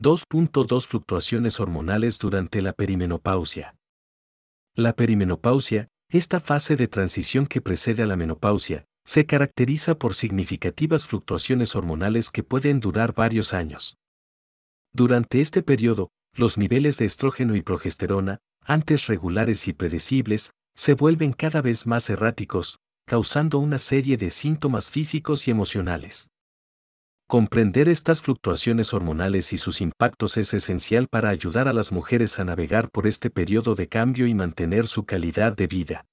2.2 Fluctuaciones hormonales durante la perimenopausia. La perimenopausia, esta fase de transición que precede a la menopausia, se caracteriza por significativas fluctuaciones hormonales que pueden durar varios años. Durante este periodo, los niveles de estrógeno y progesterona, antes regulares y predecibles, se vuelven cada vez más erráticos, causando una serie de síntomas físicos y emocionales. Comprender estas fluctuaciones hormonales y sus impactos es esencial para ayudar a las mujeres a navegar por este periodo de cambio y mantener su calidad de vida.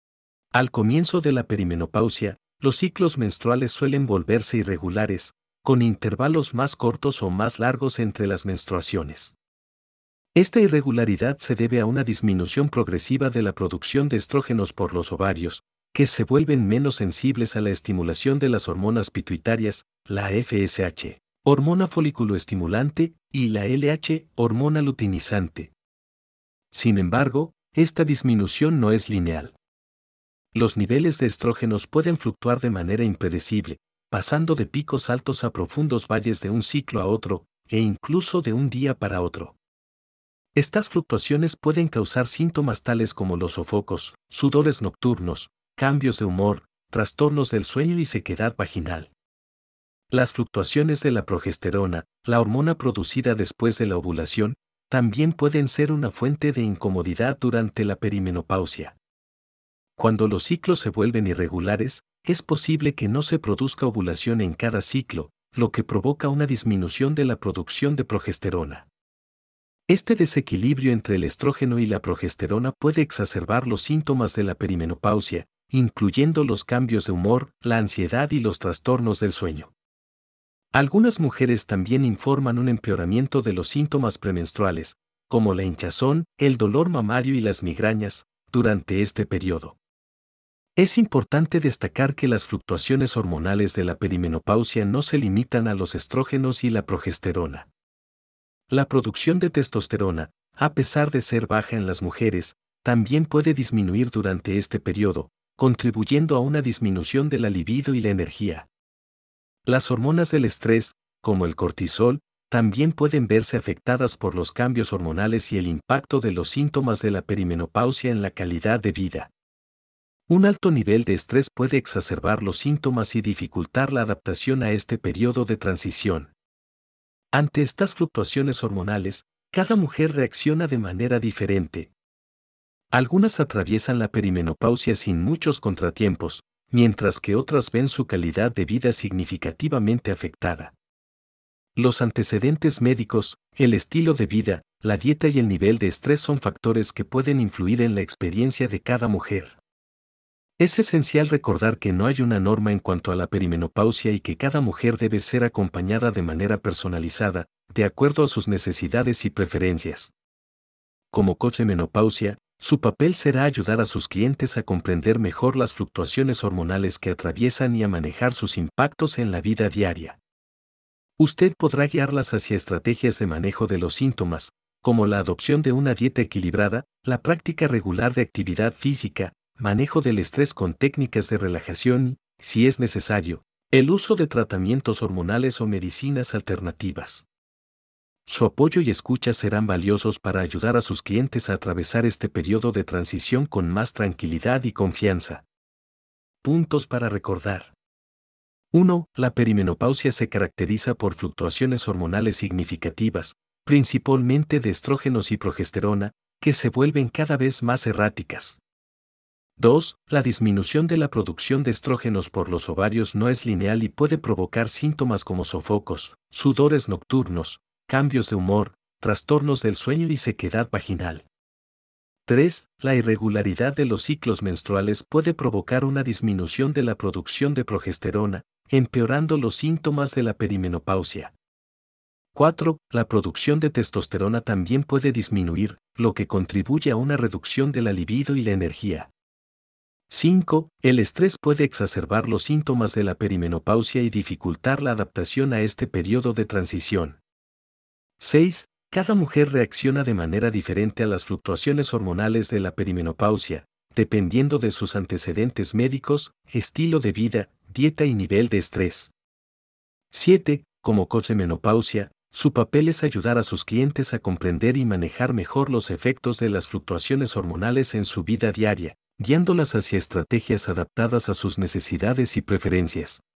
Al comienzo de la perimenopausia, los ciclos menstruales suelen volverse irregulares, con intervalos más cortos o más largos entre las menstruaciones. Esta irregularidad se debe a una disminución progresiva de la producción de estrógenos por los ovarios, que se vuelven menos sensibles a la estimulación de las hormonas pituitarias, la FSH, hormona folículo-estimulante, y la LH, hormona luteinizante. Sin embargo, esta disminución no es lineal. Los niveles de estrógenos pueden fluctuar de manera impredecible, pasando de picos altos a profundos valles de un ciclo a otro, e incluso de un día para otro. Estas fluctuaciones pueden causar síntomas tales como los sofocos, sudores nocturnos, cambios de humor, trastornos del sueño y sequedad vaginal. Las fluctuaciones de la progesterona, la hormona producida después de la ovulación, también pueden ser una fuente de incomodidad durante la perimenopausia. Cuando los ciclos se vuelven irregulares, es posible que no se produzca ovulación en cada ciclo, lo que provoca una disminución de la producción de progesterona. Este desequilibrio entre el estrógeno y la progesterona puede exacerbar los síntomas de la perimenopausia, incluyendo los cambios de humor, la ansiedad y los trastornos del sueño. Algunas mujeres también informan un empeoramiento de los síntomas premenstruales, como la hinchazón, el dolor mamario y las migrañas, durante este periodo. Es importante destacar que las fluctuaciones hormonales de la perimenopausia no se limitan a los estrógenos y la progesterona. La producción de testosterona, a pesar de ser baja en las mujeres, también puede disminuir durante este periodo, contribuyendo a una disminución de la libido y la energía. Las hormonas del estrés, como el cortisol, también pueden verse afectadas por los cambios hormonales y el impacto de los síntomas de la perimenopausia en la calidad de vida. Un alto nivel de estrés puede exacerbar los síntomas y dificultar la adaptación a este periodo de transición. Ante estas fluctuaciones hormonales, cada mujer reacciona de manera diferente. Algunas atraviesan la perimenopausia sin muchos contratiempos, mientras que otras ven su calidad de vida significativamente afectada. Los antecedentes médicos, el estilo de vida, la dieta y el nivel de estrés son factores que pueden influir en la experiencia de cada mujer. Es esencial recordar que no hay una norma en cuanto a la perimenopausia y que cada mujer debe ser acompañada de manera personalizada, de acuerdo a sus necesidades y preferencias. Como coach de menopausia, su papel será ayudar a sus clientes a comprender mejor las fluctuaciones hormonales que atraviesan y a manejar sus impactos en la vida diaria. Usted podrá guiarlas hacia estrategias de manejo de los síntomas, como la adopción de una dieta equilibrada, la práctica regular de actividad física, manejo del estrés con técnicas de relajación y, si es necesario, el uso de tratamientos hormonales o medicinas alternativas. Su apoyo y escucha serán valiosos para ayudar a sus clientes a atravesar este periodo de transición con más tranquilidad y confianza. Puntos para recordar. 1. La perimenopausia se caracteriza por fluctuaciones hormonales significativas, principalmente de estrógenos y progesterona, que se vuelven cada vez más erráticas. 2. La disminución de la producción de estrógenos por los ovarios no es lineal y puede provocar síntomas como sofocos, sudores nocturnos, cambios de humor, trastornos del sueño y sequedad vaginal. 3. La irregularidad de los ciclos menstruales puede provocar una disminución de la producción de progesterona, empeorando los síntomas de la perimenopausia. 4. La producción de testosterona también puede disminuir, lo que contribuye a una reducción de la libido y la energía. 5. El estrés puede exacerbar los síntomas de la perimenopausia y dificultar la adaptación a este periodo de transición. 6. Cada mujer reacciona de manera diferente a las fluctuaciones hormonales de la perimenopausia, dependiendo de sus antecedentes médicos, estilo de vida, dieta y nivel de estrés. 7. Como coach de menopausia, Su papel es ayudar a sus clientes a comprender y manejar mejor los efectos de las fluctuaciones hormonales en su vida diaria, guiándolas hacia estrategias adaptadas a sus necesidades y preferencias.